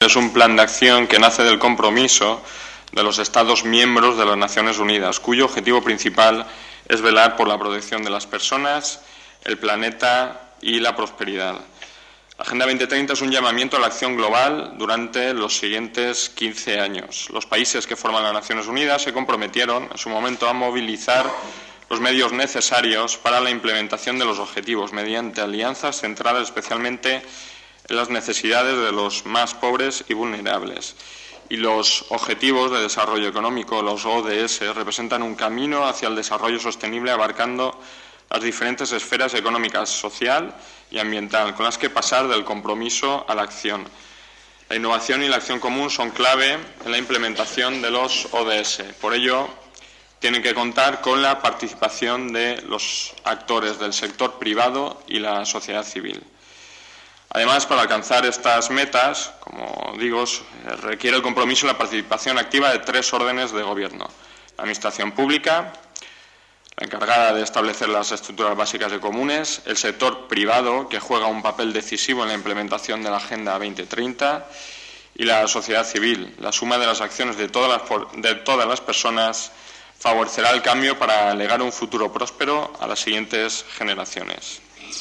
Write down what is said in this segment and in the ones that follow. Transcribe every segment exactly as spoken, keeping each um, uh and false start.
es un plan de acción que nace del compromiso de los Estados miembros de las Naciones Unidas, cuyo objetivo principal es velar por la protección de las personas, el planeta y la prosperidad. La Agenda veinte treinta es un llamamiento a la acción global durante los siguientes quince años. Los países que forman las Naciones Unidas se comprometieron en su momento a movilizar los medios necesarios para la implementación de los objetivos mediante alianzas centradas especialmente en las necesidades de los más pobres y vulnerables. Y los Objetivos de Desarrollo Económico, los O D S, representan un camino hacia el desarrollo sostenible abarcando las diferentes esferas económicas, social y ambiental, con las que pasar del compromiso a la acción. La innovación y la acción común son clave en la implementación de los O D S. Por ello, tienen que contar con la participación de los actores del sector privado y la sociedad civil. Además, para alcanzar estas metas, como digo, requiere el compromiso y la participación activa de tres órdenes de gobierno: la Administración Pública, la encargada de establecer las estructuras básicas y comunes, el sector privado, que juega un papel decisivo en la implementación de la Agenda veinte treinta, y la sociedad civil. La suma de las acciones de todas las, de todas las personas favorecerá el cambio para legar un futuro próspero a las siguientes generaciones.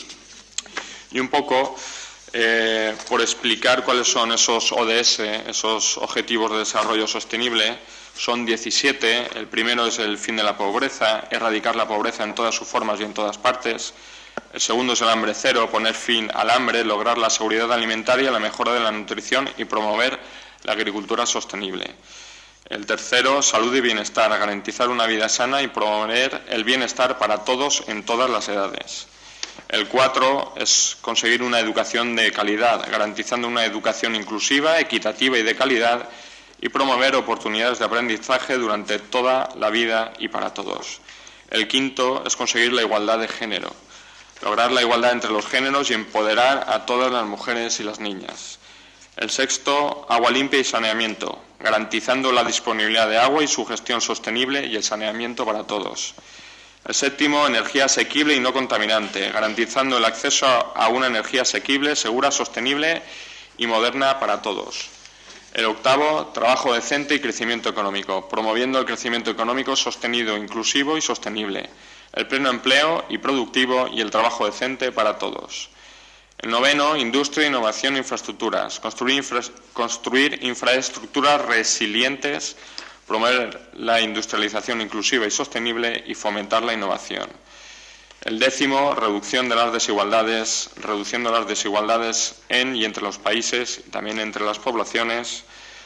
Y un poco eh, por explicar cuáles son esos O D S, esos Objetivos de Desarrollo Sostenible. Son diecisiete. El primero es el fin de la pobreza, erradicar la pobreza en todas sus formas y en todas partes. El segundo es el hambre cero, poner fin al hambre, lograr la seguridad alimentaria, la mejora de la nutrición y promover la agricultura sostenible. El tercero, salud y bienestar, garantizar una vida sana y promover el bienestar para todos en todas las edades. El cuatro es conseguir una educación de calidad, garantizando una educación inclusiva, equitativa y de calidad, y promover oportunidades de aprendizaje durante toda la vida y para todos. El quinto es conseguir la igualdad de género, lograr la igualdad entre los géneros y empoderar a todas las mujeres y las niñas. El sexto, agua limpia y saneamiento, garantizando la disponibilidad de agua y su gestión sostenible y el saneamiento para todos. El séptimo, energía asequible y no contaminante, garantizando el acceso a una energía asequible, segura, sostenible y moderna para todos. El octavo, trabajo decente y crecimiento económico, promoviendo el crecimiento económico sostenido, inclusivo y sostenible, el pleno empleo y productivo y el trabajo decente para todos. El noveno, industria, innovación e infraestructuras, construir, infra, construir infraestructuras resilientes, promover la industrialización inclusiva y sostenible y fomentar la innovación. El décimo, reducción de las desigualdades, reduciendo las desigualdades en y entre los países y también entre las poblaciones.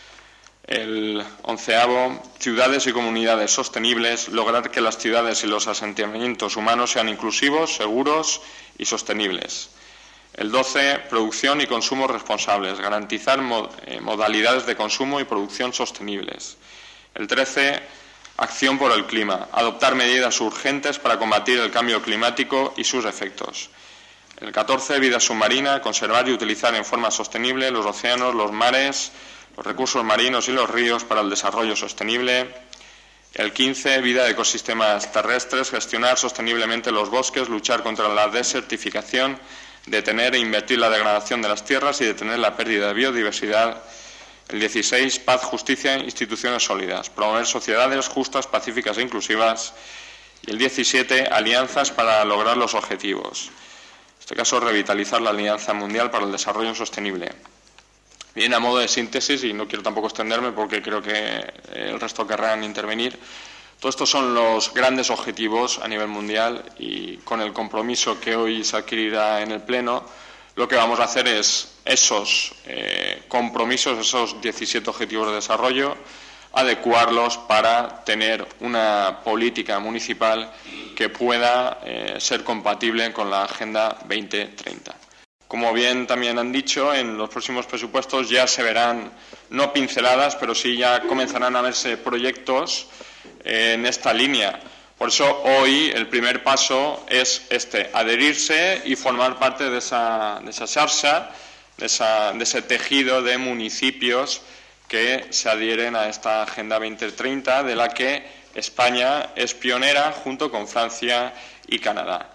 El onceavo, ciudades y comunidades sostenibles, lograr que las ciudades y los asentamientos humanos sean inclusivos, seguros y sostenibles. El doce, producción y consumo responsables, garantizar mod, eh, modalidades de consumo y producción sostenibles. El trece, acción por el clima, adoptar medidas urgentes para combatir el cambio climático y sus efectos. El catorce, vida submarina, conservar y utilizar en forma sostenible los océanos, los mares, los recursos marinos y los ríos para el desarrollo sostenible. El quince, vida de ecosistemas terrestres, gestionar sosteniblemente los bosques, luchar contra la desertificación, detener e invertir la degradación de las tierras y detener la pérdida de biodiversidad. El dieciséis, paz, justicia e instituciones sólidas, promover sociedades justas, pacíficas e inclusivas. Y el diecisiete, alianzas para lograr los objetivos. En este caso, revitalizar la Alianza Mundial para el Desarrollo Sostenible. Bien, a modo de síntesis, y no quiero tampoco extenderme porque creo que el resto querrán intervenir, todos estos son los grandes objetivos a nivel mundial y con el compromiso que hoy se adquirirá en el Pleno, lo que vamos a hacer es esos eh, compromisos, esos diecisiete objetivos de desarrollo, adecuarlos para tener una política municipal que pueda eh, ser compatible con la Agenda veinte treinta. Como bien también han dicho, en los próximos presupuestos ya se verán, no pinceladas, pero sí ya comenzarán a verse proyectos eh, en esta línea. Por eso hoy el primer paso es este, adherirse y formar parte de esa, de esa xarxa, de, esa, de ese tejido de municipios que se adhieren a esta Agenda veinte treinta, de la que España es pionera junto con Francia y Canadá.